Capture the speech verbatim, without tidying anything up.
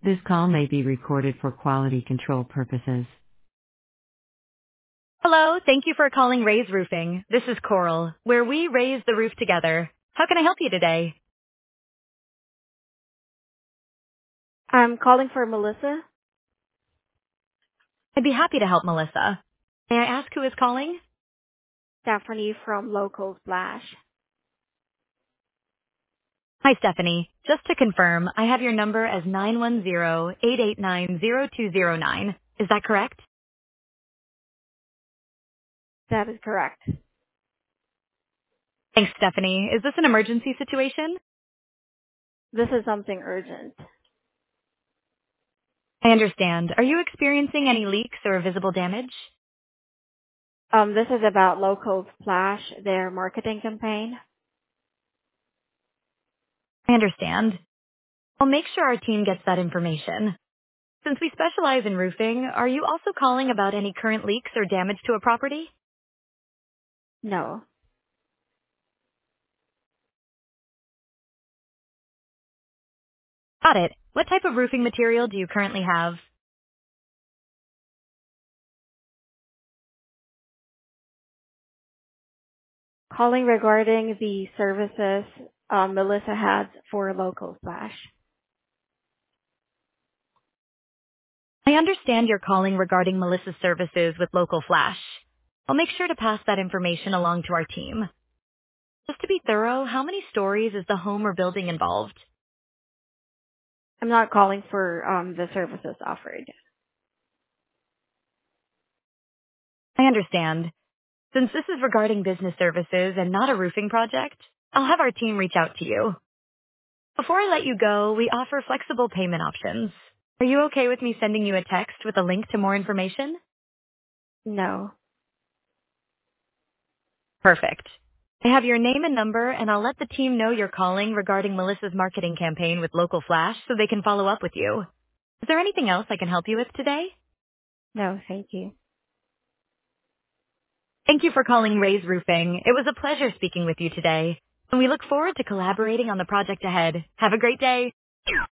This call may be recorded for quality control purposes. Hello, thank you for calling Raise Roofing. This is Coral, where we raise the roof together. How can I help you today? I'm calling for Melissa. I'd be happy to help Melissa. May I ask who is calling? Stephanie from Local Splash. Hi, Stephanie. Just to confirm, I have your number as nine one zero, eight eight nine, zero two zero nine. Is that correct? That is correct. Thanks, Stephanie. Is this an emergency situation? This is something urgent. I understand. Are you experiencing any leaks or visible damage? Um, this is about Local Splash, their marketing campaign. I understand. I'll make sure our team gets that information. Since we specialize in roofing, are you also calling about any current leaks or damage to a property? No. Got it. What type of roofing material do you currently have? Calling regarding the services um, Melissa has for Local Splash. I understand you're calling regarding Melissa's services with Local Flash. I'll make sure to pass that information along to our team. Just to be thorough, how many stories is the home or building involved? I'm not calling for um, the services offered. I understand. Since this is regarding business services and not a roofing project, I'll have our team reach out to you. Before I let you go, we offer flexible payment options. Are you okay with me sending you a text with a link to more information? No. Perfect. I have your name and number, and I'll let the team know you're calling regarding Melissa's marketing campaign with Local Flash so they can follow up with you. Is there anything else I can help you with today? No, thank you. Thank you for calling Raise Roofing. It was a pleasure speaking with you today, and we look forward to collaborating on the project ahead. Have a great day.